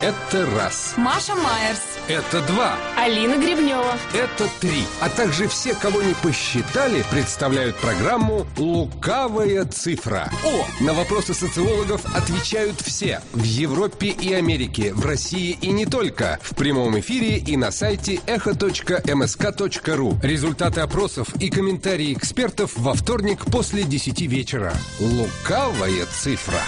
Это раз. Маша Майерс. Это два. Алина Гребнева. Это три. А также все, кого не посчитали, представляют программу «Лукавая цифра». На вопросы социологов отвечают все. В Европе и Америке, в России и не только. В прямом эфире и на сайте echo.msk.ru. Результаты опросов и комментарии экспертов во вторник после 10 вечера. «Лукавая цифра».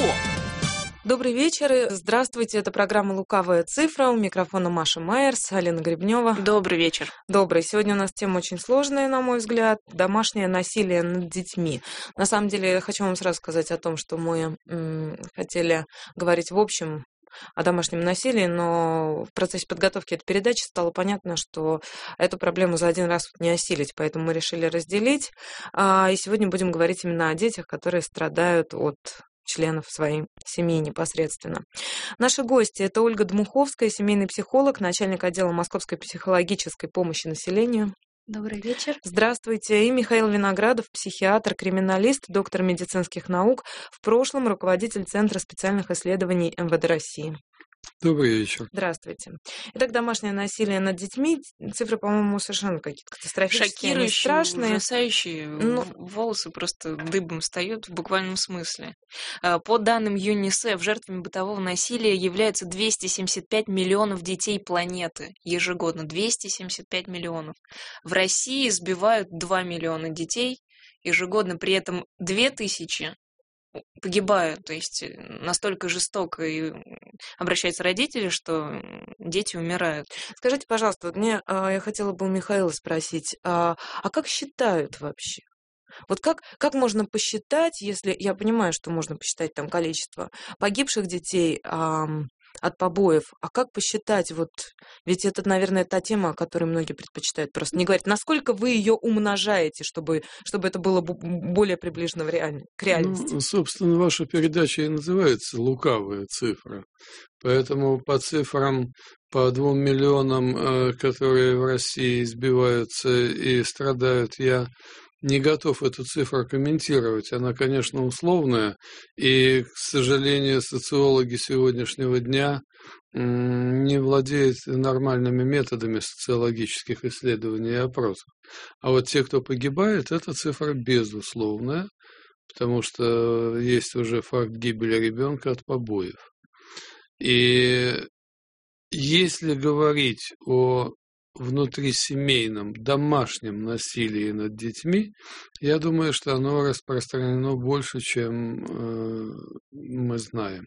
Добрый вечер. Здравствуйте. Это программа «Лукавая цифра». У микрофона Маша Майерс, Алина Гребнева. Добрый вечер. Добрый. Сегодня у нас тема очень сложная, на мой взгляд. Домашнее насилие над детьми. На самом деле, я хочу вам сразу сказать о том, что мы хотели говорить в общем о домашнем насилии, но в процессе подготовки этой передачи стало понятно, что эту проблему за один раз не осилить, поэтому мы решили разделить. И сегодня будем говорить именно о детях, которые страдают от членов своей семьи непосредственно. Наши гости – это Ольга Дмуховская, семейный психолог, начальник отдела Московской психологической помощи населению. Добрый вечер. Здравствуйте. И Михаил Виноградов, психиатр, криминалист, доктор медицинских наук, в прошлом руководитель Центра специальных исследований МВД России. Добрый вечер. Здравствуйте. Итак, домашнее насилие над детьми. Цифры, по-моему, совершенно какие-то катастрофические, шокирующие, страшные. ужасающие. Волосы просто дыбом встают в буквальном смысле. По данным ЮНИСЕФ, жертвами бытового насилия являются 275 миллионов детей планеты ежегодно. 275 миллионов. В России избивают 2 миллиона детей ежегодно, при этом 2000 погибают, то есть настолько жестоко и обращаются родители, что дети умирают. Скажите, пожалуйста, вот я хотела бы у Михаила спросить, а как считают вообще? Вот как можно посчитать, если я понимаю, что можно посчитать там количество погибших детей от побоев, а как посчитать, ведь это, наверное, та тема, о которой многие предпочитают просто не говорить, насколько вы ее умножаете, чтобы это было более приближено к реальности? Собственно, ваша передача и называется «Лукавая цифра». Поэтому по цифрам, по 2 миллионам, которые в России избиваются и страдают, я не готов эту цифру комментировать. Она, конечно, условная, и, к сожалению, социологи сегодняшнего дня не владеют нормальными методами социологических исследований и опросов. А вот те, кто погибает, эта цифра безусловная, потому что есть уже факт гибели ребенка от побоев. И если говорить о внутрисемейном, домашнем насилии над детьми, я думаю, что оно распространено больше, чем мы знаем.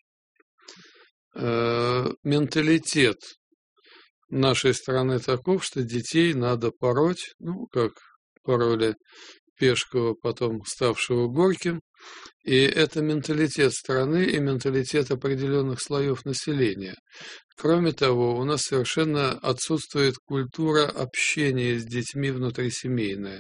Менталитет нашей страны таков, что детей надо пороть, как пороли Пешкова, потом ставшего Горьким. И это менталитет страны и менталитет определенных слоев населения. Кроме того, у нас совершенно отсутствует культура общения с детьми внутрисемейная.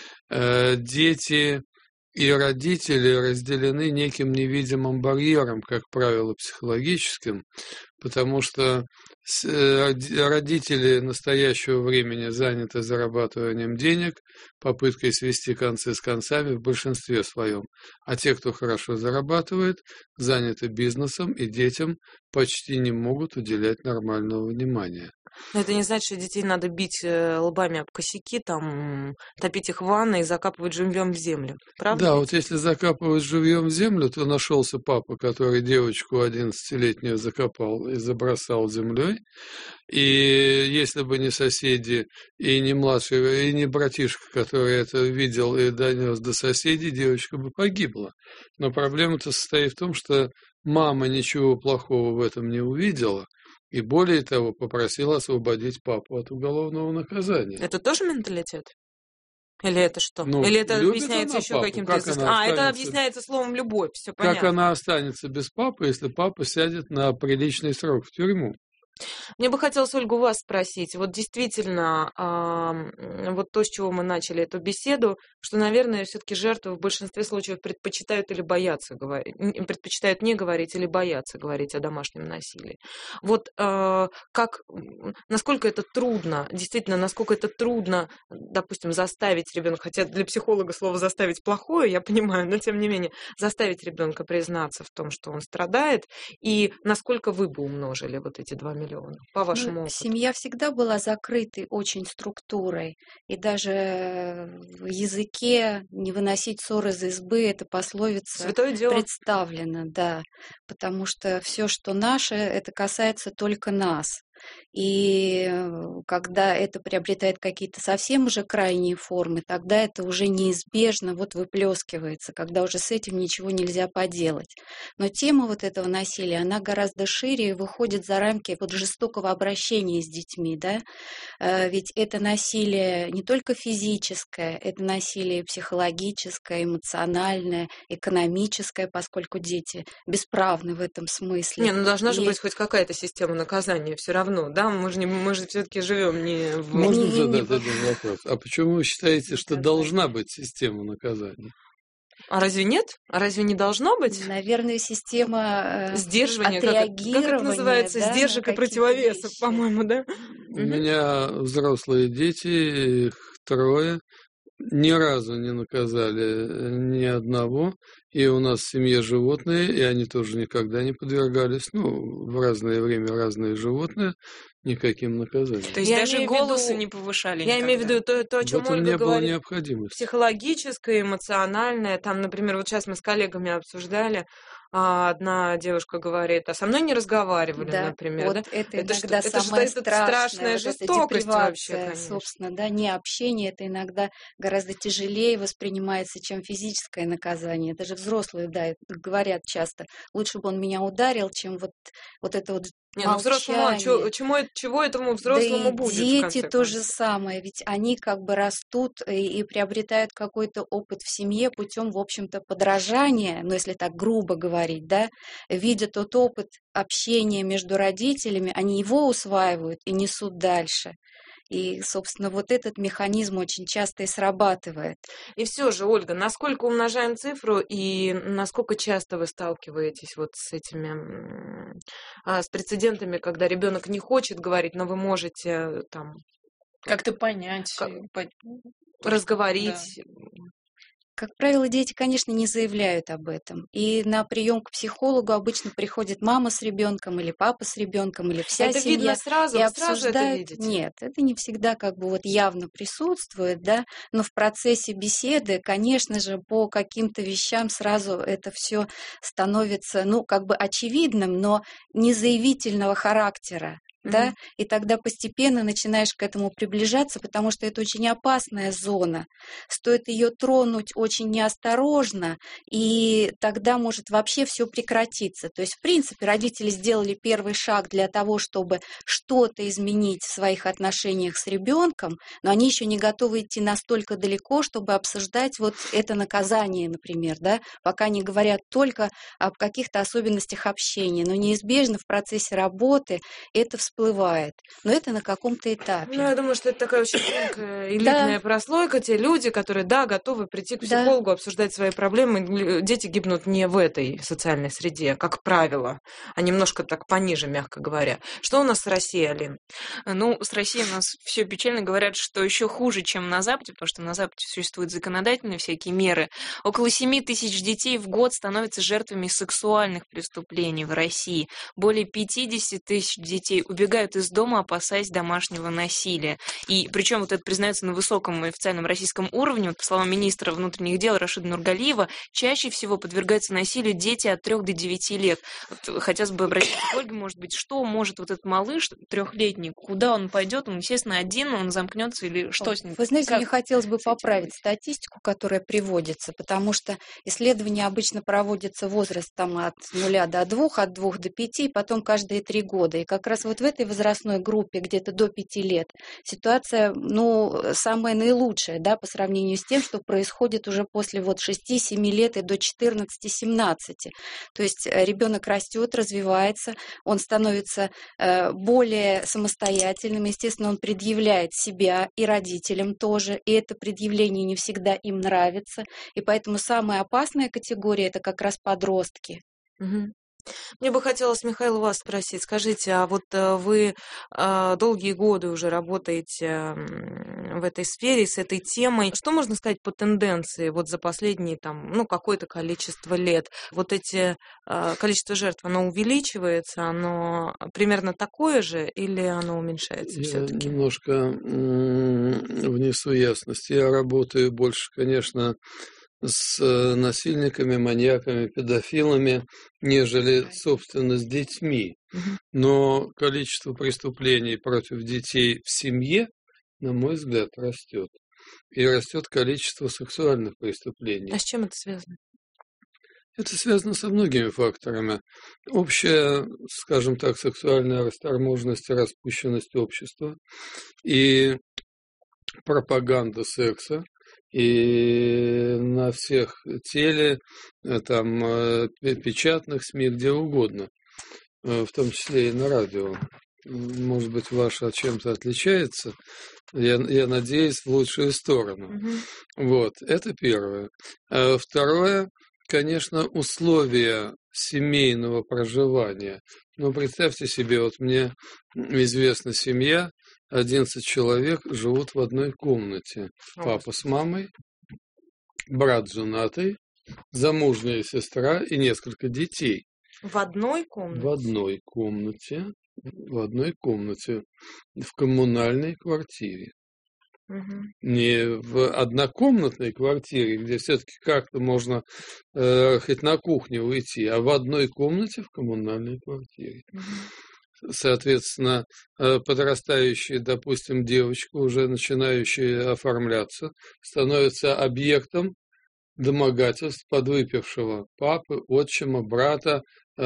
Дети и родители разделены неким невидимым барьером, как правило, психологическим, потому что родители настоящего времени заняты зарабатыванием денег, попыткой свести концы с концами в большинстве своем. А те, кто хорошо зарабатывает, заняты бизнесом, и детям почти не могут уделять нормального внимания. Но это не значит, что детей надо бить лбами об косяки, топить их в ванной и закапывать живьем в землю. Правда? Да, вот если закапывать живьем в землю, то нашелся папа, который девочку 11-летнюю закопал и забросал землей. И если бы не соседи, и не младший, и не братишка, который это видел и донес до соседей, девочка бы погибла. Но проблема-то состоит в том, что мама ничего плохого в этом не увидела, и более того, попросила освободить папу от уголовного наказания. Это тоже менталитет? Или это что? Или это объясняется еще каким-то... это объясняется словом «любовь», все понятно. Как она останется без папы, если папа сядет на приличный срок в тюрьму? Мне бы хотелось, Ольга, у вас спросить. Вот действительно, вот то, с чего мы начали эту беседу, что, наверное, все-таки жертвы в большинстве случаев предпочитают или боятся говорить, предпочитают не говорить или боятся говорить о домашнем насилии. Вот насколько это трудно, действительно, насколько это трудно, допустим, заставить ребенка, хотя для психолога слово «заставить» плохое, я понимаю, но тем не менее, заставить ребенка признаться в том, что он страдает, и насколько вы бы умножили вот эти 2 миллиона, по вашему опыту? Семья всегда была закрытой очень структурой, и даже в языке «не выносить ссор из избы» — это пословица Святое дело. представлена, да, потому что все, что наше, это касается только нас. И когда это приобретает какие-то совсем уже крайние формы, тогда это уже неизбежно вот выплескивается, когда уже с этим ничего нельзя поделать. Но тема вот этого насилия, она гораздо шире и выходит за рамки вот жестокого обращения с детьми, да? Ведь это насилие не только физическое, это насилие психологическое, эмоциональное, экономическое, поскольку дети бесправны в этом смысле. Не, ну должна же быть хоть какая-то система наказания все равно, да? Мы же все-таки живем не в... Можно задать один вопрос? А почему вы считаете, что должна быть система наказания? А разве нет? А разве не должно быть? Наверное, система Сдерживания, отреагирования, как это называется? да, Сдержек и противовесов, вещи. по-моему, да? У меня взрослые дети, их 3, ни разу не наказали ни одного, и у нас в семье животные, и они тоже никогда не подвергались, в разное время разные животные, никаким наказаниям. То есть Я даже имею в виду- голоса не повышали Я никогда? имею в виду то, о В чем этом Ольга не было говорит. необходимости. Психологическое, эмоциональное. Там, например, вот сейчас мы с коллегами обсуждали, одна девушка говорит, а со мной не разговаривали, Да, например. вот Да? это Это иногда что? Это же самое это страшное, страшная вот эта жестокость вообще, депривация, конечно. собственно, да, не общение, это иногда гораздо тяжелее воспринимается, чем физическое наказание. Даже взрослые, да, говорят часто, лучше бы он меня ударил, чем вот это вот Не, ну взрослому, молчание. чего этому взрослому Да и будет, в дети конце то же концов? самое, ведь они как бы растут и приобретают какой-то опыт в семье путем, в общем-то, подражания, ну, если так грубо говорить, да, видя тот опыт общения между родителями, они его усваивают и несут дальше. И, собственно, вот этот механизм очень часто и срабатывает. И все же, Ольга, насколько умножаем цифру и насколько часто вы сталкиваетесь вот с этими, с прецедентами, когда ребенок не хочет говорить, но вы можете там Как-то понять. Как- по- разговорить? Как правило, дети, конечно, не заявляют об этом. И на прием к психологу обычно приходит мама с ребенком или папа с ребенком или вся Это семья. видно сразу, И вы сразу это обсуждают. видите? Нет, это не всегда как бы вот явно присутствует, да, но в процессе беседы, конечно же, по каким-то вещам сразу это все становится, ну, как бы очевидным, но не заявительного характера. Да, и тогда постепенно начинаешь к этому приближаться, потому что это очень опасная зона. Стоит ее тронуть очень неосторожно, и тогда может вообще все прекратиться. То есть, в принципе, родители сделали первый шаг для того, чтобы что-то изменить в своих отношениях с ребенком, но они еще не готовы идти настолько далеко, чтобы обсуждать вот это наказание, например, да, пока не говорят только об каких-то особенностях общения. Но неизбежно в процессе работы это всплывает, но это на каком-то этапе. Ну, я думаю, что это такая очень тонкая, элитная прослойка, те люди, которые, да, готовы прийти к психологу, обсуждать свои проблемы. Дети гибнут не в этой социальной среде, как правило, а немножко так пониже, мягко говоря. Что у нас с Россией, Алин? Ну, с Россией у нас все печально. Говорят, что еще хуже, чем на Западе, потому что на Западе существуют законодательные всякие меры. Около 7 тысяч детей в год становятся жертвами сексуальных преступлений в России. Более 50 тысяч детей убегают из дома, опасаясь домашнего насилия. И причем вот это признается на высоком официальном российском уровне. Вот, по словам министра внутренних дел Рашида Нургалиева, чаще всего подвергаются насилию дети от 3 до 9 лет. Вот, хотелось бы обратиться к Ольге, может быть, что может вот этот малыш трехлетний, куда он пойдет? Он, естественно, один, он замкнется или что с ним? Вы знаете, Как мне хотелось бы с этим поправить быть? статистику, которая приводится, потому что исследования обычно проводятся возраст там, от 0 до 2, от 2 до 5, и потом каждые 3 года. И как раз вот в этой возрастной группе, где-то до 5 лет, ситуация, самая наилучшая, да, по сравнению с тем, что происходит уже после 6-7 лет и до 14-17. То есть ребенок растет, развивается, он становится более самостоятельным, естественно, он предъявляет себя и родителям тоже, и это предъявление не всегда им нравится, и поэтому самая опасная категория – это как раз подростки. Мгм. Мне бы хотелось, Михаил, вас спросить. Скажите, а вот вы долгие годы уже работаете в этой сфере, с этой темой. Что можно сказать по тенденции вот за последние какое-то количество лет? Вот эти количество жертв, оно увеличивается, оно примерно такое же или оно уменьшается Я все-таки? немножко внесу ясность. Я работаю больше, конечно, с насильниками, маньяками, педофилами, нежели, собственно, с детьми. Мгм. Но количество преступлений против детей в семье, на мой взгляд, растет. И растет количество сексуальных преступлений. А с чем это связано? Это связано со многими факторами. Общая, скажем так, сексуальная расторможенность и распущенность общества, и пропаганда секса, и на всех печатных СМИ, где угодно, в том числе и на радио. Может быть, ваше чем-то отличается. Я надеюсь, в лучшую сторону. Мгм. Это первое. Второе, конечно, условия семейного проживания. Представьте себе, мне известна семья, 11 человек живут в одной комнате. Папа с мамой, брат женатый, замужняя сестра и несколько детей. В одной комнате? В одной комнате, в коммунальной квартире. Мгм. Не в однокомнатной квартире, где все-таки как-то можно хоть на кухню уйти, а в одной комнате в коммунальной квартире. Мгм. Соответственно, подрастающая, допустим, девочка, уже начинающая оформляться, становится объектом домогательств подвыпившего папы, отчима, брата,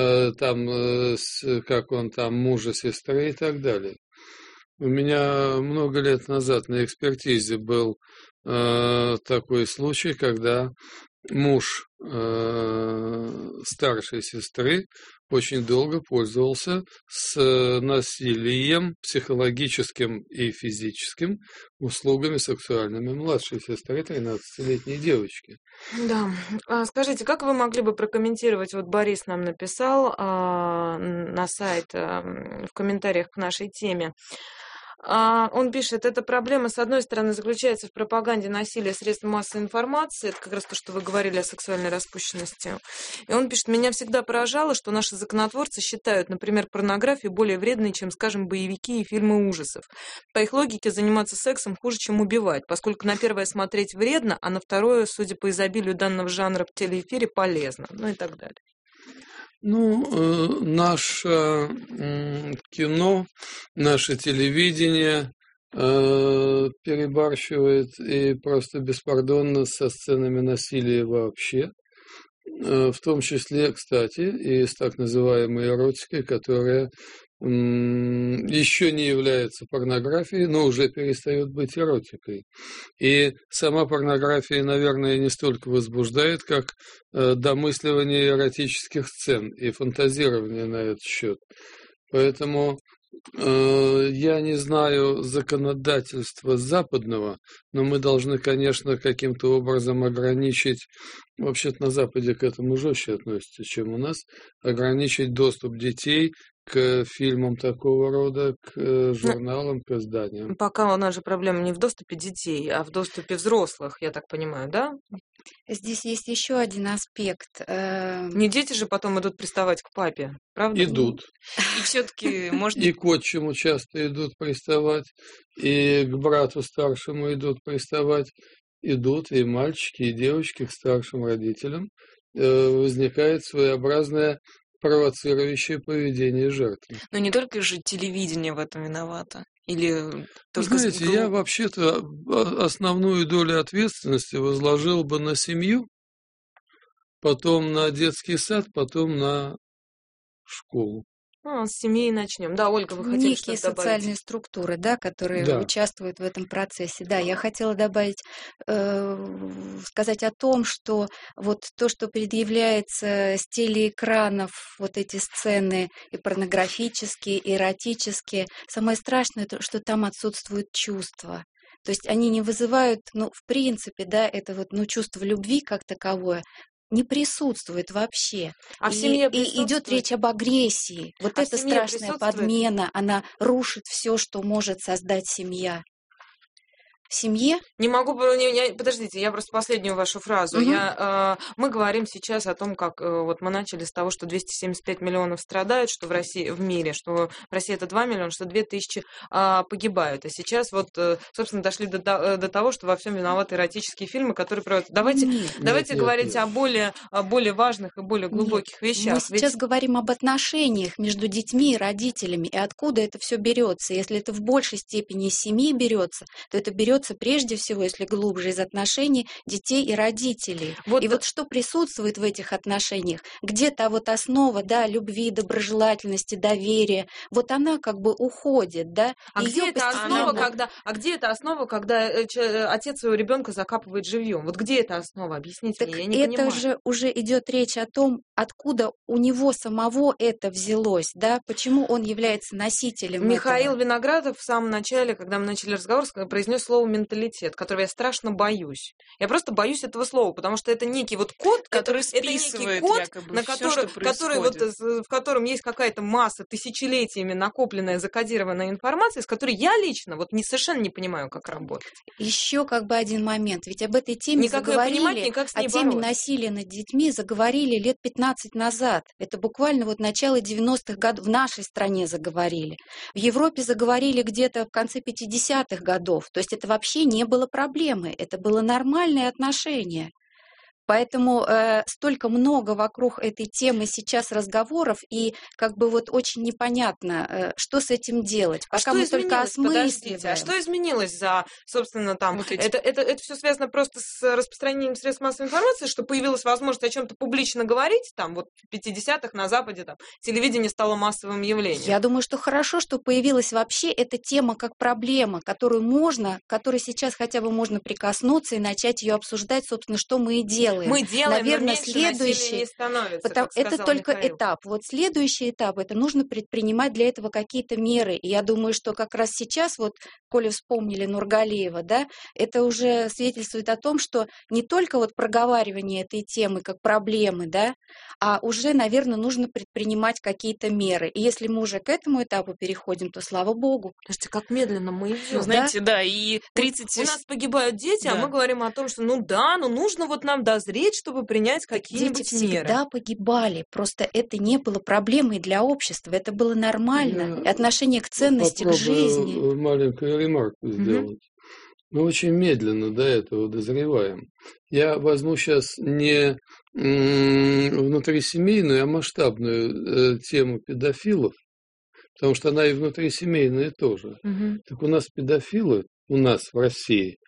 мужа, сестры и так далее. У меня много лет назад на экспертизе был такой случай, когда муж старшей сестры очень долго пользовался с насилием психологическим и физическим услугами сексуальными младшей сестры 13-летней девочки. Да. Скажите, как вы могли бы прокомментировать, Борис нам написал на сайт в комментариях к нашей теме. Он пишет, эта проблема, с одной стороны, заключается в пропаганде насилия средств массовой информации, это как раз то, что вы говорили о сексуальной распущенности. И он пишет, меня всегда поражало, что наши законотворцы считают, например, порнографию более вредной, чем, скажем, боевики и фильмы ужасов. По их логике, заниматься сексом хуже, чем убивать, поскольку на первое смотреть вредно, а на второе, судя по изобилию данного жанра в телеэфире, полезно, и так далее. Наше кино, наше телевидение перебарщивает и просто беспардонно со сценами насилия вообще, в том числе, кстати, и с так называемой эротикой, которая еще не является порнографией, но уже перестает быть эротикой. И сама порнография, наверное, не столько возбуждает, как домысливание эротических сцен и фантазирование на этот счет. Поэтому я не знаю законодательства западного, но мы должны, конечно, каким-то образом ограничить, вообще-то на Западе к этому жестче относятся, чем у нас, ограничить доступ детей к фильмам такого рода, к журналам, к изданиям. Пока у нас же проблема не в доступе детей, а в доступе взрослых, я так понимаю, да? Здесь есть еще один аспект. Не дети же потом идут приставать к папе, правда? Идут. И все-таки, может И к отчиму часто идут приставать, и к брату старшему идут приставать. Идут и мальчики, и девочки к старшим родителям. Возникает своеобразное провоцирующее поведение жертвы. Но не только же телевидение в этом виновато. Или только... Знаете, я вообще-то основную долю ответственности возложил бы на семью, потом на детский сад, потом на школу. С семьи начнем. Да, Ольга, вы хотели Некие что-то добавить? социальные структуры, да, которые Да. участвуют в этом процессе. Да, я хотела добавить, сказать о том, что вот то, что предъявляется с телеэкранов, вот эти сцены и порнографические, и эротические, самое страшное, что там отсутствуют чувства. То есть они не вызывают, в принципе, да, это вот, чувство любви как таковое не присутствует вообще. А в семье И идет присутствует? речь об агрессии. Вот А в эта семье страшная присутствует? подмена, она рушит все, что может создать семья. В семье Не могу, подождите, я просто последнюю вашу фразу. Мгм. Мы говорим сейчас о том, как вот мы начали с того, что 275 миллионов страдают, что в России, в мире, что в России это 2 миллиона, что 2000 погибают. А сейчас вот, собственно, дошли до того, что во всем виноваты эротические фильмы, которые проводят. Давайте Нет. говорить о более важных и более глубоких вещах. мы сейчас говорим об отношениях между детьми и родителями, и откуда это все берется. Если это в большей степени из семьи берется, то это берется прежде всего, если глубже, из отношений детей и родителей. И вот что присутствует в этих отношениях? Где-то вот основа, да, любви, доброжелательности, доверия, вот она как бы уходит, да? Где эта основа, когда отец своего ребенка закапывает живьем? Вот где эта основа? Объясните Так мне, я не понимаю. это же уже идет речь о том, откуда у него самого это взялось, да? Почему он является носителем Михаил этого? Виноградов в самом начале, когда мы начали разговор, произнес слово «менталитет», которого я страшно боюсь. Я просто боюсь этого слова, потому что это некий вот код, Который это некий списывает код, якобы на всё, который вот, в котором есть какая-то масса тысячелетиями накопленная, закодированная информация, с которой я лично вот совершенно не понимаю, как работать. Еще как бы один момент, ведь об этой теме Никак ее понимать, заговорили, никак с о ней теме бороться. насилия над детьми заговорили лет 15 назад. Это буквально вот начало 90-х годов в нашей стране заговорили. В Европе заговорили где-то в конце 50-х годов. То есть это вообще не было проблемы, это было нормальное отношение. Поэтому столько много вокруг этой темы сейчас разговоров, и как бы вот очень непонятно, что с этим делать. Пока мы только осмысливаем. А что изменилось за, собственно, там... Вот эти- Это все связано просто с распространением средств массовой информации, что появилась возможность о чем-то публично говорить, там, вот в 50-х на Западе, там, телевидение стало массовым явлением. Я думаю, что хорошо, что появилась вообще эта тема как проблема, которой сейчас хотя бы можно прикоснуться и начать ее обсуждать, собственно, что мы и делаем. Мы делаем, Наверное, но меньше насилия не становится, как это сказал только Михаил. этап. Вот следующий этап, это нужно предпринимать для этого какие-то меры. И я думаю, что как раз сейчас, вот, коли вспомнили Нургалиева, да, это уже свидетельствует о том, что не только вот проговаривание этой темы как проблемы, да, а уже, наверное, нужно предпринимать какие-то меры. И если мы уже к этому этапу переходим, то слава богу. Слушайте, как медленно мы идем. Ну, знаете, да, и 30... У нас погибают дети, а Да. мы говорим о том, что нужно вот нам дозреть, чтобы принять какие-нибудь Дети меры. всегда погибали, просто это не было проблемой для общества, это было нормально. И отношение к ценности, к жизни. Попробую маленькую ремарку сделать. Мы очень медленно до этого дозреваем. Я возьму сейчас не внутрисемейную, а масштабную тему педофилов, потому что она и внутрисемейная тоже. Так у нас педофилы, у нас в России,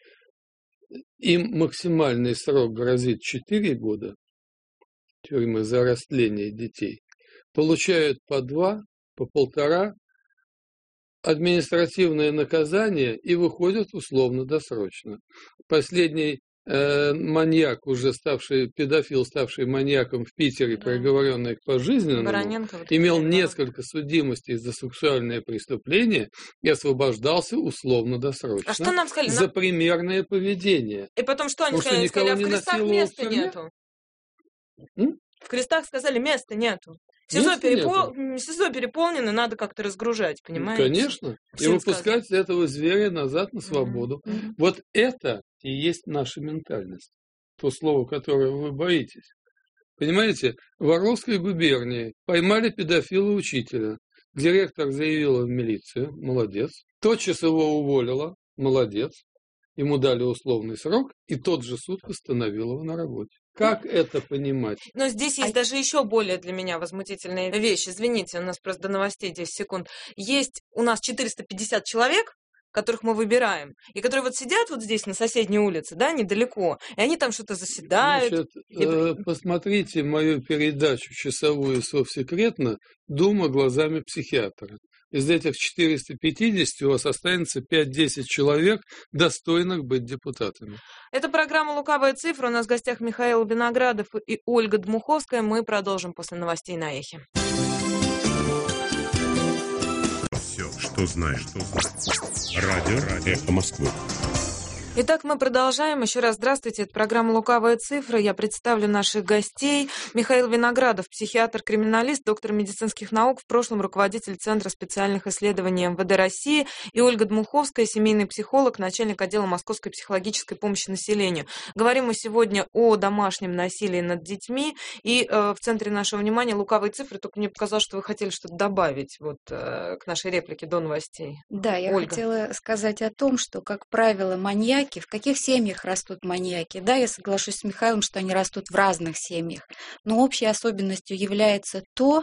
им максимальный срок грозит 4 года тюрьмы за растление детей. Получают по 2, по 1,5 административное наказание и выходят условно-досрочно. Последний маньяк, педофил, ставший маньяком в Питере, приговоренный к пожизненному, Бароненко, вот имел это, да. несколько судимостей за сексуальное преступление и освобождался условно-досрочно. А что нам сказали? За примерное поведение. И потом что они Потому что сказали? Они сказали, а никого в не крестах насиловал в места тюрьме? нету. В крестах сказали, места нету. СИЗО Места нету. СИЗО переполнено, надо как-то разгружать, понимаете? Конечно. И Всем выпускать этого зверя назад на свободу. Мгм. Вот это и есть наша ментальность. То слово, которое вы боитесь. Понимаете, в Орловской губернии поймали педофила-учителя. Директор заявила в милицию, молодец. Тотчас его уволила, молодец. Ему дали условный срок, и тот же суд восстановил его на работе. Как это понимать? Но здесь есть даже еще более для меня возмутительная вещь. Извините, у нас просто до новостей 10 секунд. Есть у нас 450 человек, которых мы выбираем, и которые вот сидят вот здесь на соседней улице, да, недалеко, и они там что-то заседают. Значит, посмотрите мою передачу часовую «Совсекретно» «Дума глазами психиатра». Из этих 450 у вас останется 5-10 человек, достойных быть депутатами. Это программа «Лукавая цифра». У нас в гостях Михаил Виноградов и Ольга Дмуховская. Мы продолжим после новостей на Эхе. Все, что знаешь. Радио «Эхо Москвы». Итак, мы продолжаем. Еще раз здравствуйте. Это программа «Лукавая цифра». Я представлю наших гостей. Михаил Виноградов, психиатр-криминалист, доктор медицинских наук, в прошлом руководитель Центра специальных исследований МВД России. И Ольга Дмуховская, семейный психолог, начальник отдела Московской психологической помощи населению. Говорим мы сегодня о домашнем насилии над детьми. И в центре нашего внимания «Лукавые цифры». Только мне показалось, что вы хотели что-то добавить вот, к нашей реплике до новостей. Да, я Ольга. хотела сказать о том, что, как правило, маньяки, в каких семьях растут маньяки? Да, я соглашусь с Михаилом, что они растут в разных семьях, но общей особенностью является то,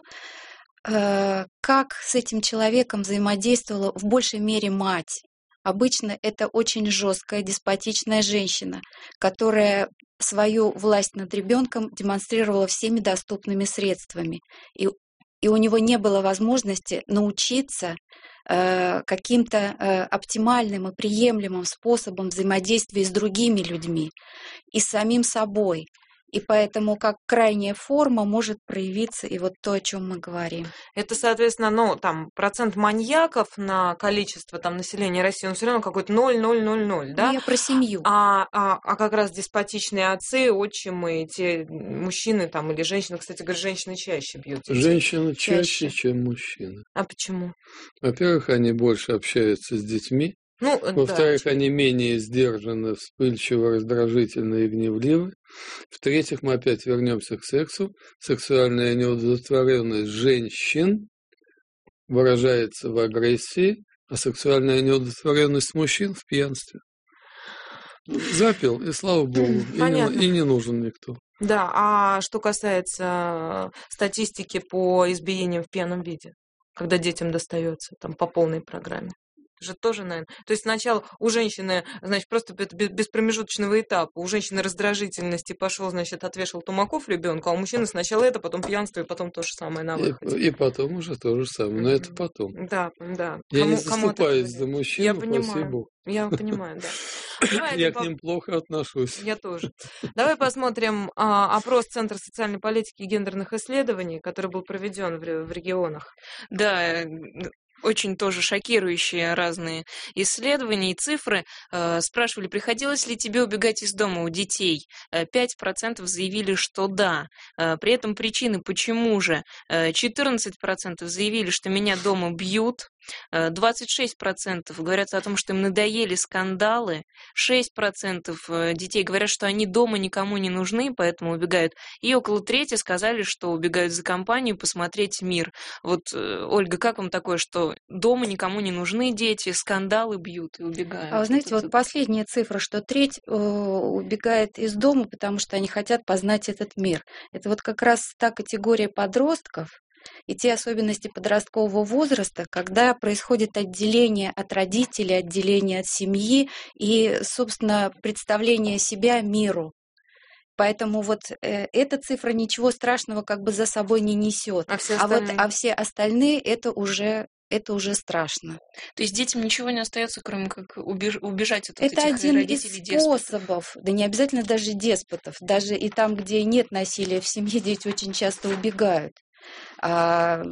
как с этим человеком взаимодействовала в большей мере мать. Обычно это очень жесткая, деспотичная женщина, которая свою власть над ребенком демонстрировала всеми доступными средствами. И у него не было возможности научиться каким-то оптимальным и приемлемым способом взаимодействия с другими людьми и с самим собой. И поэтому как крайняя форма может проявиться и вот то, о чем мы говорим. Это, соответственно, ну, там, процент маньяков на количество там, населения России, он все равно какой-то 0,000, да? Ну, я про семью. А как раз деспотичные отцы, отчимы, те мужчины там, или женщины, кстати говоря, женщины чаще бьют детей. Женщины чаще, чем мужчины. А почему? Во-первых, они больше общаются с детьми. Ну, Во-вторых, да, они менее сдержаны, вспыльчивы, раздражительны и гневливы. В-третьих, мы опять вернемся к сексу. Сексуальная неудовлетворенность женщин выражается в агрессии, а сексуальная неудовлетворенность мужчин в пьянстве. Запил, и слава богу, и не нужен никто. Да, а что касается статистики по избиениям в пьяном виде, когда детям достается там по полной программе? Же тоже, наверное. То есть сначала у женщины, значит, просто без промежуточного этапа, у женщины раздражительность, и пошел, значит, отвешал тумаков ребенку, а у мужчины сначала это, потом пьянство, и потом то же самое на выходе. И потом уже то же самое, но это потом. Да, да. Я не заступаюсь за мужчину, я понимаю, спаси Бог. Я понимаю, да. Я к ним плохо отношусь. Я тоже. Давай посмотрим опрос Центра социальной политики и гендерных исследований, который был проведен в регионах. Да, очень тоже шокирующие разные исследования и цифры. Спрашивали, приходилось ли тебе убегать из дома у детей? 5% заявили, что да. При этом причины, почему же? 14% заявили, что меня дома бьют. 26% говорят о том, что им надоели скандалы. 6% детей говорят, что они дома никому не нужны, поэтому убегают. И около трети сказали, что убегают за компанию посмотреть мир. Вот, Ольга, как вам такое, что дома никому не нужны дети, скандалы бьют и убегают? А вы знаете, вот последняя цифра, что треть убегает из дома, потому что они хотят познать этот мир. Это вот как раз та категория подростков, и те особенности подросткового возраста, когда происходит отделение от родителей, отделение от семьи и, собственно, представление себя миру. Поэтому вот эта цифра ничего страшного как бы за собой не несет. А все остальные это уже страшно. То есть детям ничего не остается, кроме как убежать от это этих один родителей из способов, да не обязательно даже деспотов. Даже и там, где нет насилия в семье, дети очень часто убегают. Как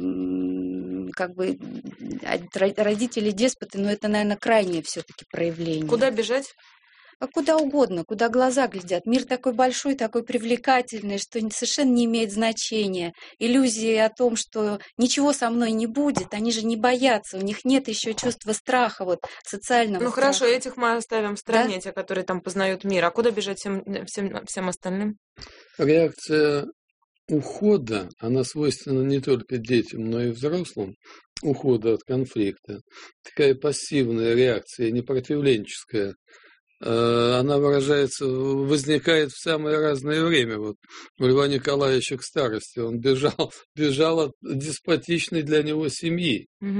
бы родители-деспоты, но это, наверное, крайнее все-таки проявление. Куда бежать? А куда угодно, куда глаза глядят. Мир такой большой, такой привлекательный, что совершенно не имеет значения. Иллюзии о том, что ничего со мной не будет, они же не боятся, у них нет еще чувства страха, вот, социального страха. Хорошо, этих мы оставим в стороне, да? Те, которые там познают мир. А куда бежать всем остальным? Реакция ухода, она свойственна не только детям, но и взрослым, ухода от конфликта. Такая пассивная реакция, непротивленческая, она возникает в самое разное время. Вот у Льва Николаевича к старости он бежал от деспотичной для него семьи. Угу.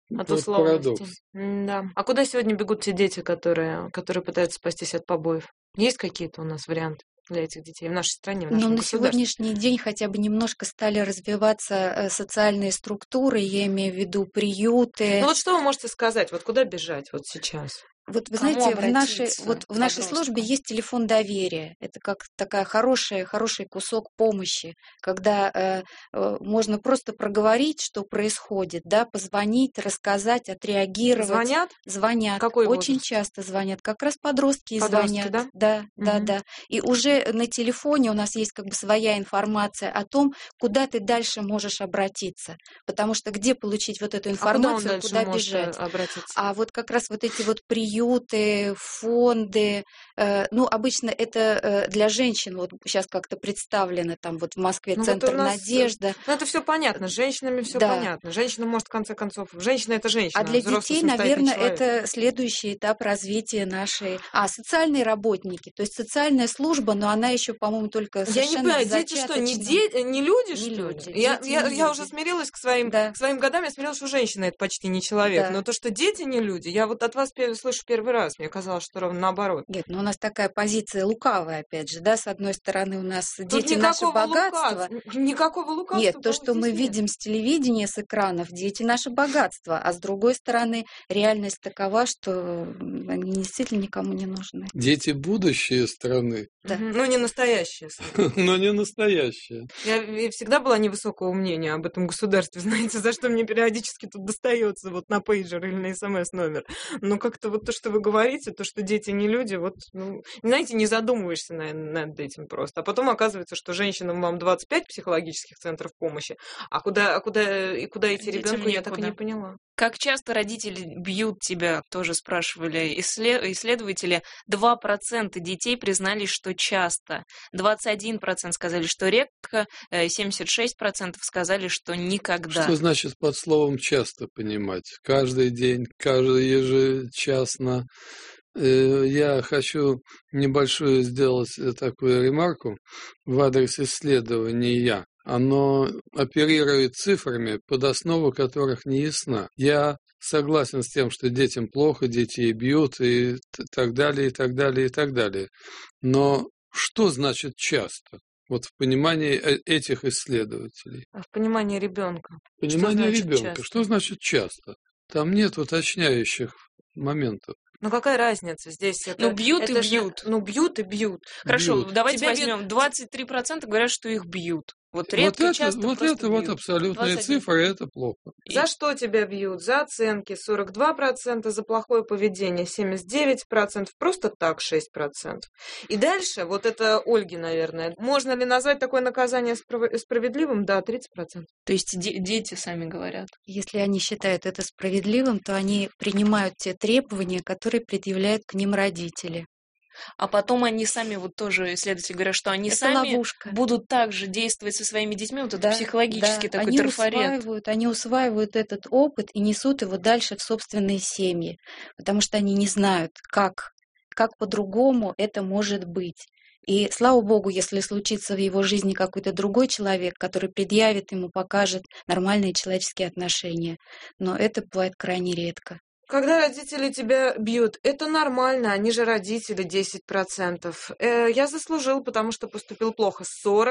От Вот условностей. парадокс. Да. А куда сегодня бегут те дети, которые пытаются спастись от побоев? Есть какие-то у нас варианты для этих детей в нашей стране, в Но нашем на государстве? сегодняшний день хотя бы немножко стали развиваться социальные структуры, я имею в виду приюты. Ну вот что вы можете сказать? Вот куда бежать вот сейчас? Вот вы Кому знаете, обратиться в нашей подростку? службе есть телефон доверия. Это как такая хороший кусок помощи, когда можно просто проговорить, что происходит, да, позвонить, рассказать, отреагировать. Звонят? Звонят. Какой Очень возраст? часто звонят. Как раз подростки и Подростки, звонят. да? Да, да, Мгм. да. И уже на телефоне у нас есть как бы своя информация о том, куда ты дальше можешь обратиться. Потому что где получить вот эту А куда он информацию, дальше куда может бежать? обратиться? А вот как раз вот эти вот приюты, фонды, ну, обычно это для женщин, вот сейчас как-то представлено, там вот в Москве Ну вот у Центр нас, Надежда, ну это все понятно, с женщинами все да. понятно. Женщина может, в конце концов, женщина это А женщина, для взрослый детей, самостоятельный наверное, человек. это следующий этап развития нашей... социальные работники, то есть социальная служба, но она еще, по-моему, только Я не совершенно понимаю, в дети что, не, зачаточном. не люди, Не что ли? люди. Я, Дети я, не я уже люди. смирилась Да, к своим годам, я смирилась, что женщина это почти не человек. да. Но то, что дети не люди, я вот от вас слышу первый раз. Мне казалось, что ровно наоборот. Нет, ну у нас такая позиция лукавая, опять же, да, с одной стороны у нас Тут дети наше богатство. никакого Нет, лукавства, то, что мы здесь нет. видим с телевидения, с экранов, дети наше богатство, а с другой стороны реальность такова, что они действительно никому не нужны. Дети будущее страны, Да. Ну, не настоящие. но не настоящее. Я всегда была невысокого мнения об этом государстве, знаете, за что мне периодически тут достается вот на пейджер или на СМС-номер. Но как-то вот то, что вы говорите, то, что дети не люди, вот, ну, знаете, не задумываешься над этим просто. А потом оказывается, что женщинам вам 25 психологических центров помощи, а куда идти Детям ребенку, я так и не некуда. поняла. Как часто родители бьют тебя, тоже спрашивали исследователи. 2% детей признались, что часто. 21% сказали, что редко. 76% сказали, что никогда. Что значит под словом «часто» понимать? Каждый день, ежечасно. Я хочу небольшую сделать такую ремарку в адрес исследования. Оно оперирует цифрами, под основу которых не ясна. Я согласен с тем, что детям плохо, детей бьют и так далее, и так далее, и так далее. Но что значит часто? Вот в понимании этих исследователей. А в понимании ребенка. Понимание значит ребенка. часто? Что значит часто? Там нет уточняющих моментов. Ну какая разница здесь? Ну, бьют и это же- бьют. Ну, бьют и бьют. Хорошо, Бьют. давайте Тебя возьмем. 23% говорят, что их бьют. Вот Вот редко, это, часто вот просто это вот бьют. абсолютная 21. цифра, и это плохо. За что тебя бьют? За оценки 42%, за плохое поведение 79%, просто так 6%. И дальше, вот это Ольге, наверное, можно ли назвать такое наказание справедливым? Да, 30%. То есть дети сами говорят. Если они считают это справедливым, то они принимают те требования, которые предъявляют к ним родители. А потом они сами, вот тоже исследователи говорят, что они Это сами ловушка. будут также действовать со своими детьми. Вот это Да, психологический да. такой трафарет. Они усваивают этот опыт и несут его дальше в собственные семьи, потому что они не знают, как по-другому это может быть. И слава богу, если случится в его жизни какой-то другой человек, который предъявит ему, покажет нормальные человеческие отношения. Но это бывает крайне редко. Когда родители тебя бьют, это нормально, они же родители 10%. Я заслужил, потому что поступил плохо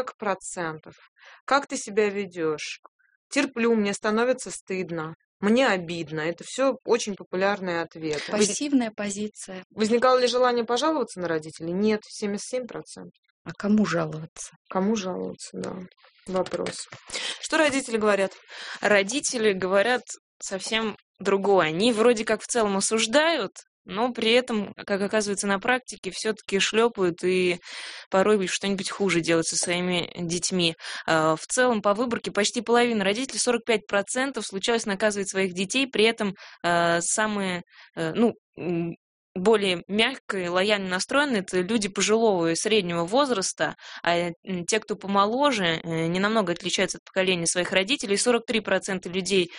40%. Как ты себя ведешь? Терплю, мне становится стыдно. Мне обидно. Это все очень популярные ответы. Пассивная позиция. Возникало ли желание пожаловаться на родителей? Нет, 77%. А кому жаловаться? Кому жаловаться, да. Вопрос. Что родители говорят? Родители говорят совсем другое. Они вроде как в целом осуждают, но при этом, как оказывается на практике, все-таки шлепают и порой что-нибудь хуже делают со своими детьми. В целом, по выборке почти половина родителей, 45%, случалось наказывать своих детей, при этом самые, более мягко и лояльно настроены, это люди пожилого и среднего возраста, а те, кто помоложе, не намного отличаются от поколения своих родителей. 43% людей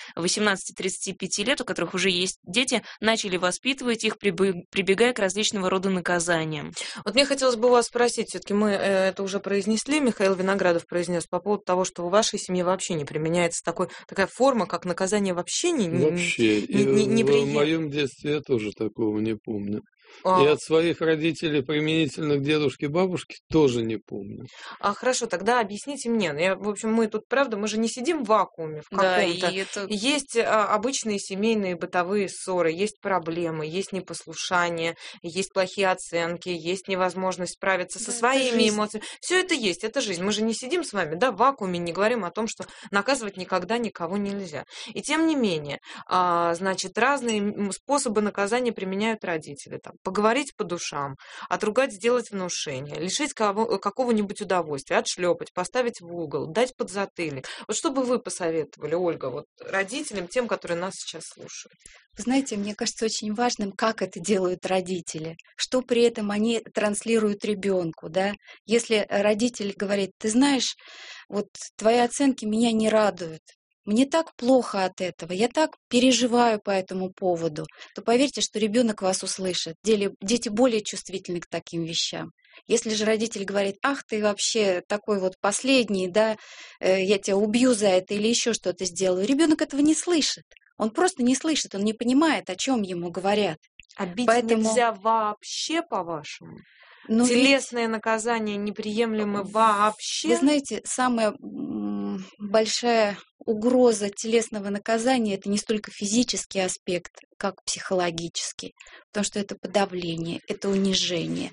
18-35 лет, у которых уже есть дети, начали воспитывать их, прибегая к различного рода наказаниям. Вот мне хотелось бы у вас спросить, все-таки мы это уже произнесли, Михаил Виноградов произнес по поводу того, что в вашей семье вообще не применяется такая форма, как наказание вообще Вообще. И в моем детстве я тоже такого не помню. И от своих родителей применительно к дедушке и бабушке тоже не помню. Хорошо, тогда объясните мне. В общем, мы тут, правда, мы же не сидим в вакууме в каком-то. Да, и это... Есть обычные семейные бытовые ссоры, есть проблемы, есть непослушание, есть плохие оценки, есть невозможность справиться со своими эмоциями. Все это есть, это жизнь. Мы же не сидим с вами, в вакууме, не говорим о том, что наказывать никогда никого нельзя. И тем не менее, значит, разные способы наказания применяют родители. Поговорить по душам, отругать, сделать внушение, лишить какого-нибудь удовольствия, отшлепать, поставить в угол, дать подзатыльник. Вот что бы вы посоветовали, Ольга, родителям, тем, которые нас сейчас слушают? Вы знаете, мне кажется очень важным, как это делают родители, что при этом они транслируют ребенку, да. Если родитель говорит: ты знаешь, твои оценки меня не радуют, мне так плохо от этого, я так переживаю по этому поводу, то поверьте, что ребенок вас услышит. Дети более чувствительны к таким вещам. Если же родитель говорит: ах, ты вообще такой последний, да, я тебя убью за это или еще что-то сделаю, ребенок этого не слышит. Он просто не слышит, он не понимает, о чем ему говорят. Бить нельзя вообще, по-вашему? Телесное наказание неприемлемо вообще? Вы знаете, самая большая угроза телесного наказания — это не столько физический аспект, как психологический, потому что это подавление, это унижение,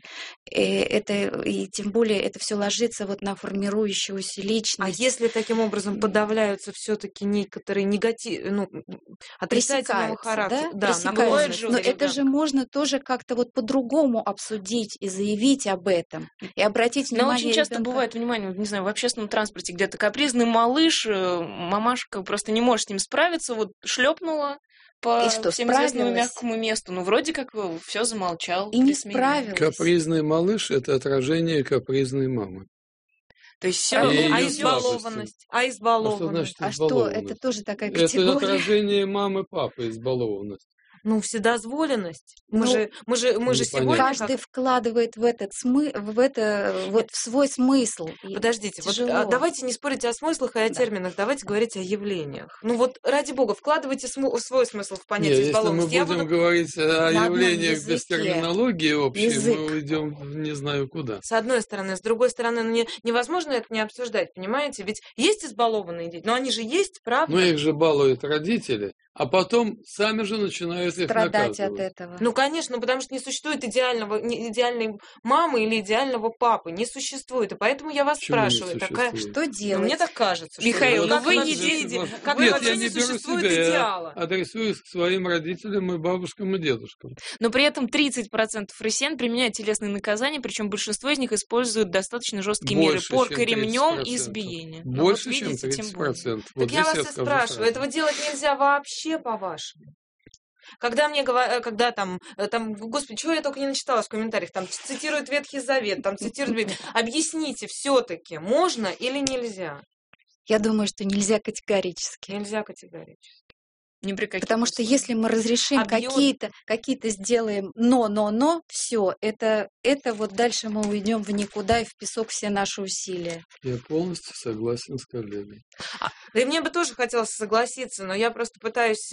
и тем более это все ложится на формирующуюся личность. А если таким образом подавляются все-таки некоторые отрицательного характера, но это же можно тоже как-то по-другому обсудить и заявить об этом, и обратить внимание. Но очень часто бывает, не знаю, в общественном транспорте где-то капризный малыш, мамашка просто не может с ним справиться, шлепнула по всем известному мягкому месту. Вроде как все замолчал. И не справилась. Капризный малыш — это отражение капризной мамы. То есть все. Избалованность. Избалованность? Что? Это тоже такая категория. Это отражение мамы, папы, избалованность. Вседозволенность. Мы же сегодня... Каждый вкладывает в свой смысл. Подождите, давайте не спорить о смыслах и о терминах, давайте говорить о явлениях. Ради бога, вкладывайте свой смысл в понятие избалованности. Если мы будем говорить о явлениях без терминологии общей, мы уйдем не знаю куда. С одной стороны. С другой стороны, невозможно это не обсуждать, понимаете? Ведь есть избалованные дети, но они же есть, правда? Их же балуют родители, а потом сами же начинают их страдать наказывать. от этого. Конечно, потому что не существует идеальной мамы или идеального папы. Не существует. И поэтому я вас спрашиваю, что делать? Мне так кажется. Михаил, вы не существует идеала. Я адресуюсь к своим родителям и бабушкам и дедушкам. Но при этом 30% россиян применяют телесные наказания, причем большинство из них используют достаточно жесткие меры. Порка ремнем и избиение. Больше, чем 30%. Так я вас и спрашиваю, этого делать нельзя вообще, по-вашему? Когда господи, чего я только не начиталась в комментариях, цитируют Ветхий Завет, цитируют... Объясните, все-таки можно или нельзя? Я думаю, что нельзя категорически. Нельзя категорически. Потому что если мы разрешим какие-то сделаем но, все, это дальше мы уйдем в никуда и в песок все наши усилия. Я полностью согласен с коллегой. Да и мне бы тоже хотелось согласиться, но я просто пытаюсь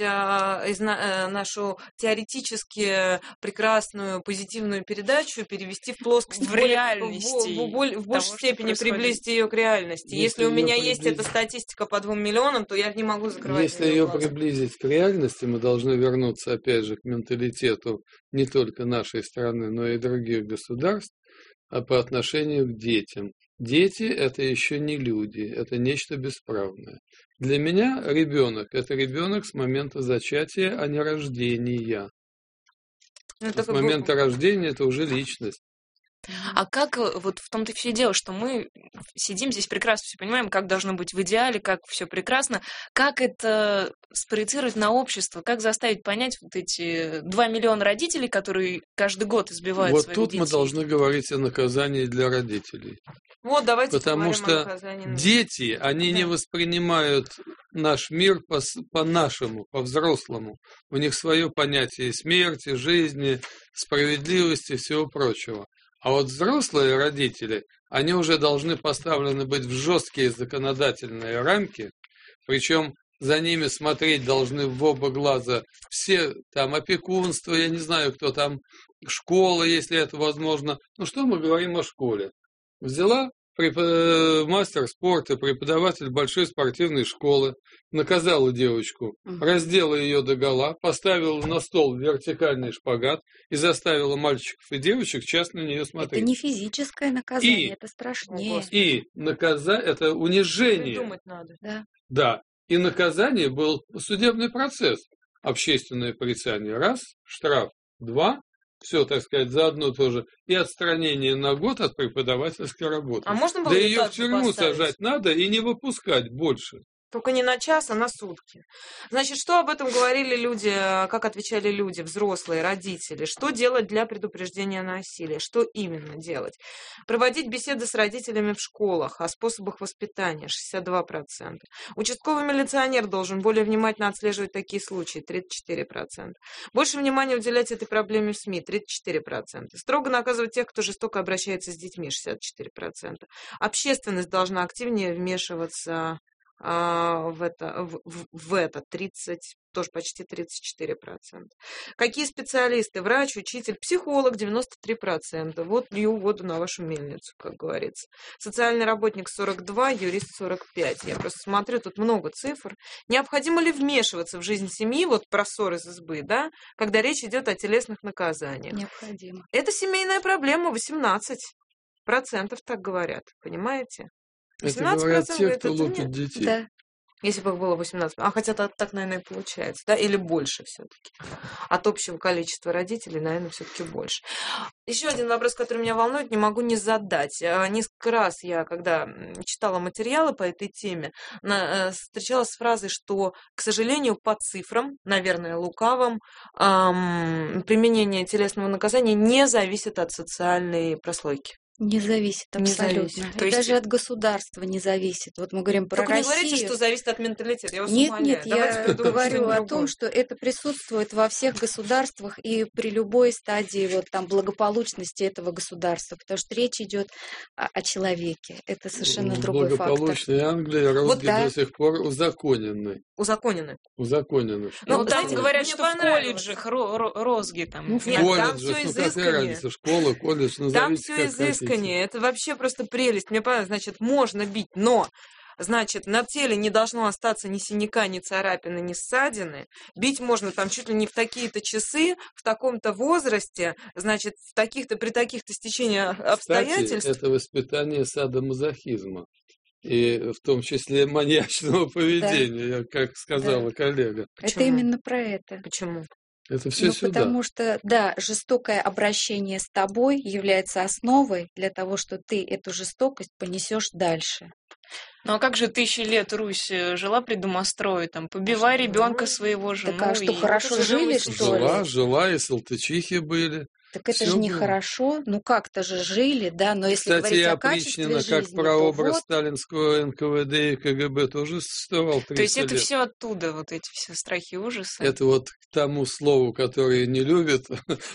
нашу теоретически прекрасную позитивную передачу перевести в плоскость в реальности, в большей степени приблизить ее к реальности. Если у меня есть эта статистика по 2 миллионам, то я не могу закрывать. Если ее приблизить к реальности, мы должны вернуться опять же к менталитету не только нашей страны, но и других государств, а по отношению к детям. Дети — это еще не люди, это нечто бесправное. Для меня ребенок — это ребенок с момента зачатия, а не рождения. С момента рождения это уже личность. А как, вот в том-то все и дело, что мы сидим здесь прекрасно все понимаем, как должно быть в идеале, как все прекрасно. Как это спроецировать на общество? Как заставить понять вот эти 2 миллиона родителей, которые каждый год избивают Вот своих тут детей? мы должны говорить о наказании для родителей. Вот, давайте Потому поговорим о что наказании. дети, они не воспринимают наш мир по-нашему, по-взрослому. У них свое понятие смерти, жизни, справедливости и всего прочего. А вот взрослые родители, они уже должны поставлены быть в жесткие законодательные рамки, причем за ними смотреть должны в оба глаза все, там, опекунство, я не знаю, кто там, школа, если это возможно. Ну, что мы говорим о школе? Взяла мастер спорта, преподаватель большой спортивной школы, наказала девочку, раздела ее догола, поставила на стол вертикальный шпагат и заставила мальчиков и девочек часто на нее смотреть. Это не физическое наказание, это страшнее. И это унижение. Придумать надо. Да. Да. И наказание был судебный процесс. Общественное порицание. Раз, штраф. Два, все, так сказать, заодно тоже. И отстранение на год от преподавательской работы. А можно было да и ее так в тюрьму поставить? сажать надо и не выпускать больше. Только не на час, а на сутки. Значит, что об этом говорили люди, как отвечали люди, взрослые, родители? Что делать для предупреждения насилия? Что именно делать? Проводить беседы с родителями в школах о способах воспитания, 62%. Участковый милиционер должен более внимательно отслеживать такие случаи, 34%. Больше внимания уделять этой проблеме в СМИ, 34%. Строго наказывать тех, кто жестоко обращается с детьми, 64%. Общественность должна активнее вмешиваться в это 30, тоже почти 34%. Какие специалисты? Врач, учитель, психолог 93%. Вот лью воду на вашу мельницу, как говорится. Социальный работник 42, юрист 45. Я просто смотрю, тут много цифр. Необходимо ли вмешиваться в жизнь семьи, вот про ссор из избы, да, когда речь идет о телесных наказаниях? Необходимо. Это семейная проблема, 18%, так говорят, понимаете? Это говорят те, кто это лупит нет. детей. Да. Если бы их было 18. А хотя так, наверное, и получается, да? Или больше все-таки. От общего количества родителей, наверное, все-таки больше. Еще один вопрос, который меня волнует, не могу не задать. Несколько раз я, когда читала материалы по этой теме, встречалась с фразой, что, к сожалению, по цифрам, наверное, лукавым, применение телесного наказания не зависит от социальной прослойки. Не зависит Не абсолютно. зависит. И То есть- даже от государства не зависит. Вот мы говорим про Только не Россию. говорите, что зависит от менталитета. Я вас Нет, умоляю. нет, Давайте я придумаем говорю что-нибудь о другое. том, что это присутствует во всех государствах и при любой стадии вот там благополучности этого государства, потому что речь идет о человеке. Это совершенно В другой фактор. благополучной Англии розги Вот да. до сих пор узаконены. Узаконены. Узаконены. Ну, Ну, там знаете, говорят, мне что в понравилось. колледжах розги там. Ну, в Нет, там колледже, всё ну какая изысканнее. разница, школа, колледж, Там назовите все как изысканнее. хотите. Это вообще просто прелесть. Мне понравилось. Значит, можно бить, но значит, на теле не должно остаться ни синяка, ни царапины, ни ссадины. Бить можно там чуть ли не в такие-то часы, в таком-то возрасте, значит, при таких-то стечениях обстоятельств. Кстати, это воспитание садомазохизма. И в том числе маньячного поведения, как сказала коллега. Это Почему? именно про это. Почему? Это все Ну, сюда. потому что, да, жестокое обращение с тобой является основой для того, что ты эту жестокость понесешь дальше. Ну а как же 1000 лет Русь жила при домострое, там, побивай ребенка своего, жену. Так а что, и- хорошо это жили, живой что ли? Жила, и салтычихи были. Так это Всё же было. нехорошо. Ну как-то же жили, да, но если Кстати, говорить и о качестве опричнина, как жизни, прообраз то вот, сталинского НКВД и КГБ, тоже существовал 300 То есть это лет. все оттуда, вот эти все страхи, ужасы. Это вот к тому слову, которое не любит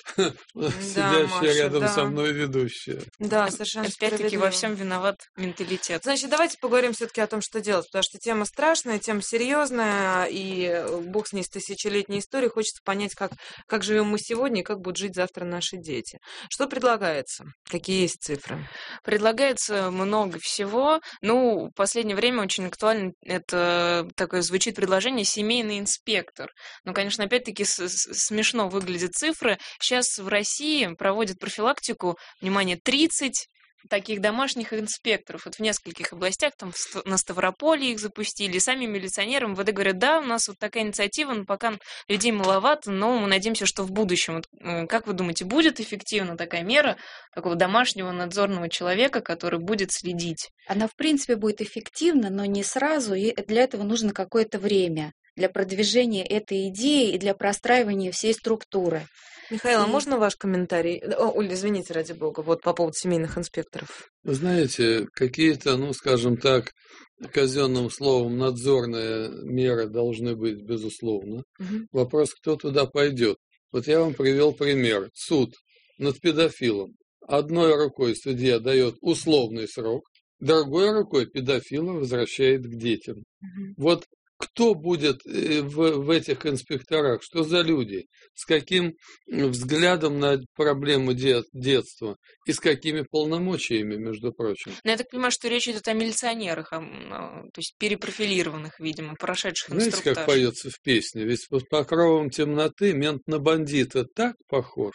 сидящая Маша, рядом со да. мной ведущая. Да, совершенно Опять-таки справедливо. во всем виноват менталитет. Значит, давайте поговорим все-таки о том, что делать, потому что тема страшная, тема серьезная, и бог с ней с тысячелетней историей. Хочется понять, как живем мы сегодня и как будут жить завтра наши дети. Что предлагается? Какие есть цифры? Предлагается много всего. Ну, в последнее время очень актуально это такое звучит предложение «семейный инспектор». Но, конечно, опять-таки смешно выглядят цифры. Сейчас в России проводят профилактику, внимание, 30 таких домашних инспекторов. Вот в нескольких областях, там на Ставрополье их запустили. Сами милиционеры МВД говорят, да, у нас вот такая инициатива, но пока людей маловато, но мы надеемся, что в будущем. Вот, как вы думаете, будет эффективна такая мера такого домашнего надзорного человека, который будет следить? Она, в принципе, будет эффективна, но не сразу, и для этого нужно какое-то время для продвижения этой идеи и для простраивания всей структуры. Михаил, а можно ваш комментарий? Оль, извините, ради бога, вот по поводу семейных инспекторов. Вы знаете, какие-то, ну, скажем так, казенным словом, надзорные меры должны быть, безусловно. Вопрос, кто туда пойдет. Вот я вам привел пример. Суд над педофилом. Одной рукой судья дает условный срок, другой рукой педофила возвращает к детям. Вот кто будет в этих инспекторах? Что за люди? С каким взглядом на проблему детства? И с какими полномочиями, между прочим? Но я так понимаю, что речь идет о милиционерах, то есть перепрофилированных, видимо, прошедших инструктаж. Знаете, как поется в песне? Ведь под покровом темноты мент на бандита так похож.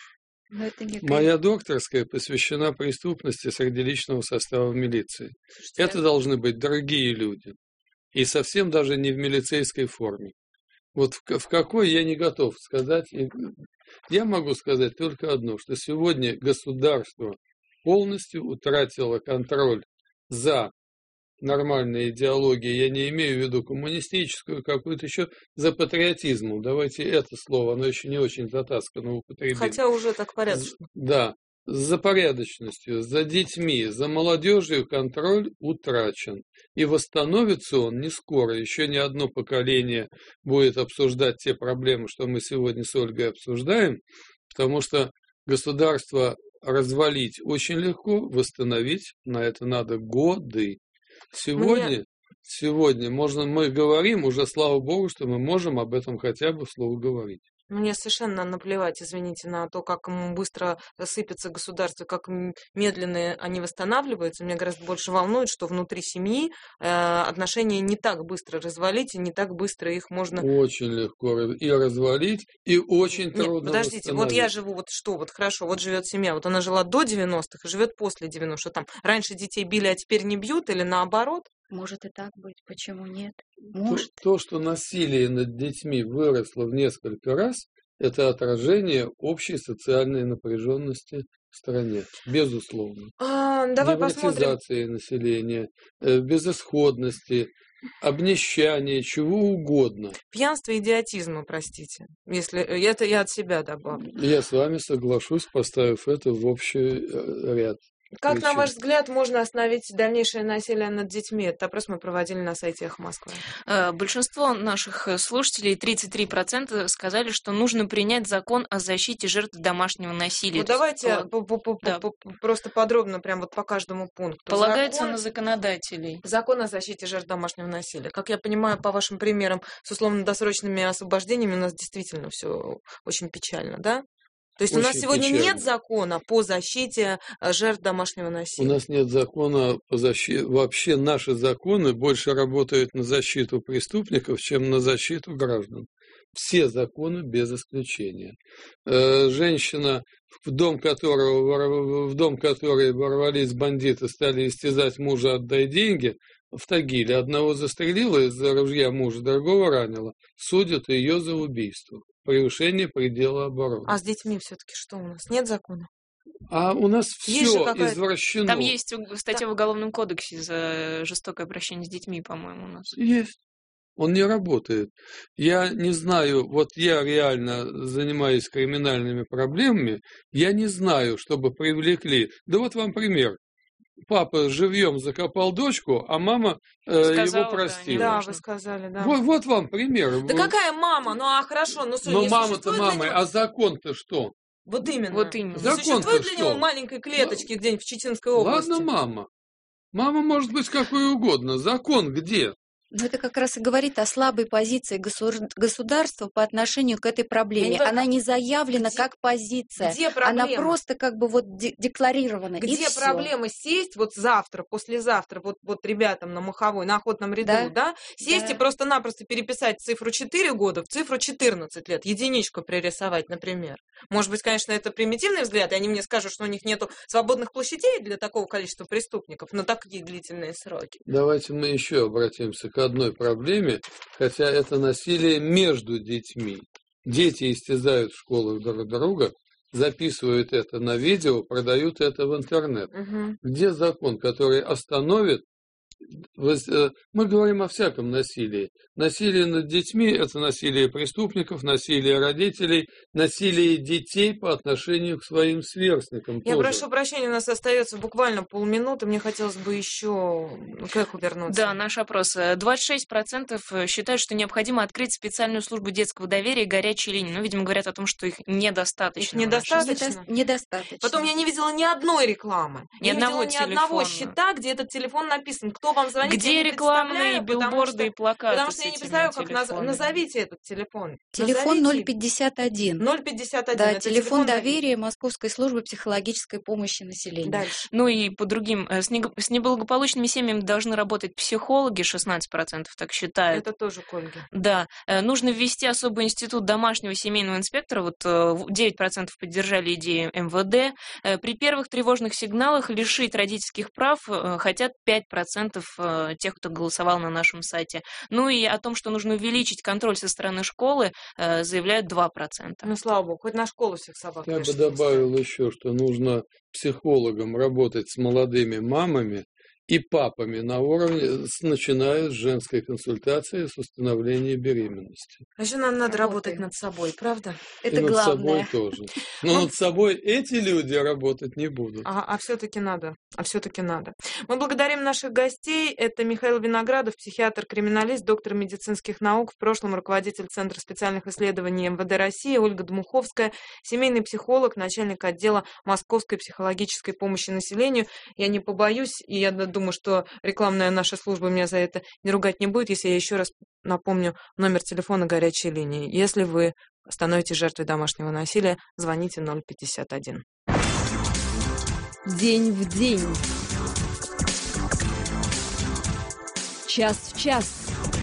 Моя докторская посвящена преступности среди личного состава милиции. Это должны быть дорогие люди. И совсем даже не в милицейской форме. Вот в какой я не готов сказать. Я могу сказать только одно, что сегодня государство полностью утратило контроль за нормальной идеологией. Я не имею в виду коммунистическую, какую-то еще, за патриотизмом. Давайте это слово, оно еще не очень затаскано употребить. Хотя уже так порядочно. Да. За порядочностью, за детьми, за молодежью контроль утрачен. И восстановится он не скоро. Еще не одно поколение будет обсуждать те проблемы, что мы сегодня с Ольгой обсуждаем, потому что государство развалить очень легко, восстановить на это надо годы. Сегодня мы говорим, уже слава богу, что мы можем об этом хотя бы вслух говорить. Мне совершенно наплевать, извините, на то, как быстро сыпется государство, как медленно они восстанавливаются. Меня гораздо больше волнует, что внутри семьи отношения не так быстро развалить, и не так быстро их можно... Очень легко и развалить, и очень трудно. Нет, подождите, вот я живу, хорошо, вот живет семья, вот она жила до 90-х и живет после 90-х. Что там, раньше детей били, а теперь не бьют, или наоборот? Может и так быть, почему нет? Может. То, что насилие над детьми выросло в несколько раз, это отражение общей социальной напряженности в стране, безусловно. Давай посмотрим. Невротизации населения, безысходности, обнищания, чего угодно. Пьянство и идиотизма, простите. Если это я от себя добавлю. Я с вами соглашусь, поставив это в общий ряд. Как, на ваш взгляд, можно остановить дальнейшее насилие над детьми? Этот опрос мы проводили на сайте «Эхо Москвы». Большинство наших слушателей, 33%, сказали, что нужно принять закон о защите жертв домашнего насилия. Вот давайте просто подробно, прям вот по каждому пункту. Полагается на законодателей. Закон о защите жертв домашнего насилия. Как я понимаю, по вашим примерам с условно-досрочными освобождениями у нас действительно все очень печально, да? То есть очень у нас сегодня нет закона по защите жертв домашнего насилия? У нас нет закона по защите. Вообще наши законы больше работают на защиту преступников, чем на защиту граждан. Все законы без исключения. Женщина, в дом которой ворвались бандиты, стали истязать мужа, отдай деньги, в Тагиле одного застрелила из-за ружья мужа, другого ранила. Судят ее за убийство. Превышение предела обороны. А с детьми все-таки что у нас? Нет закона? А у нас все извращено. Там есть статья в Уголовном кодексе за жестокое обращение с детьми, по-моему, у нас. Есть. Он не работает. Я не знаю, вот я реально занимаюсь криминальными проблемами, я не знаю, чтобы привлекли. Да вот вам пример. Папа живьем закопал дочку, а мама его простила. Да, вы сказали, да. Вот вам пример. Да какая мама? Хорошо, но мама-то мамой, а закон-то что? Вот именно. Закон-то существует для него маленькой клеточки где-нибудь в Чеченской области? Ладно, мама. Мама может быть какой угодно. Закон где? Но это как раз и говорит о слабой позиции государства по отношению к этой проблеме. Она не заявлена как позиция. Где проблема? Она просто как бы вот декларирована. Где проблема сесть вот завтра, послезавтра, вот ребятам на Маховой, на Охотном ряду, да? Сесть и просто-напросто переписать цифру 4 года в цифру 14 лет, единичку пририсовать, например. Может быть, конечно, это примитивный взгляд, и они мне скажут, что у них нету свободных площадей для такого количества преступников, но такие длительные сроки. Давайте мы еще обратимся к одной проблеме, хотя это насилие между детьми. Дети истязают в школах друг друга, записывают это на видео, продают это в интернет. Где закон, который остановит? Мы говорим о всяком насилии. Насилие над детьми – это насилие преступников, насилие родителей, насилие детей по отношению к своим сверстникам. Я тоже. прошу прощения, у нас остается буквально полминуты. Мне хотелось бы еще к эху вернуться. Да, наш опрос. 26% считают, что необходимо открыть специальную службу детского доверия и горячие линии. Ну, видимо, говорят о том, что их недостаточно. Их недостаточно? Недостаточно. Потом я не видела ни одной рекламы. Ни одного счета, где этот телефон написан. Кто вам звонит? Где рекламные билборды и плакаты? Потому что я не представляю, как назовите этот телефон. Телефон 051. 051. Да, телефон доверия Московской службы психологической помощи населению. Дальше. Ну и по другим. С неблагополучными семьями должны работать психологи, 16% так считают. Это тоже к Ольге. Да. Нужно ввести особый институт домашнего семейного инспектора. Вот 9% поддержали идею МВД. При первых тревожных сигналах лишить родительских прав хотят 5% тех, кто голосовал на нашем сайте. Ну и о том, что нужно увеличить контроль со стороны школы, заявляют 2%. Ну, слава богу, хоть на школу всех собак. Я бы добавил еще, что нужно психологам работать с молодыми мамами и папами на уровне, начиная с женской консультации, с установления беременности. А еще нам надо работать над собой, правда? Это и над главное. собой тоже. Но над собой эти люди работать не будут. А все-таки надо. Все-таки надо. Мы благодарим наших гостей. Это Михаил Виноградов, психиатр-криминалист, доктор медицинских наук, в прошлом руководитель Центра специальных исследований МВД России, Ольга Дмуховская, семейный психолог, начальник отдела Московской психологической помощи населению. Я не побоюсь, и я думаю, что рекламная наша служба меня за это не ругать не будет, если я еще раз напомню номер телефона горячей линии. Если вы становитесь жертвой домашнего насилия, звоните 051. День в день. Час в час.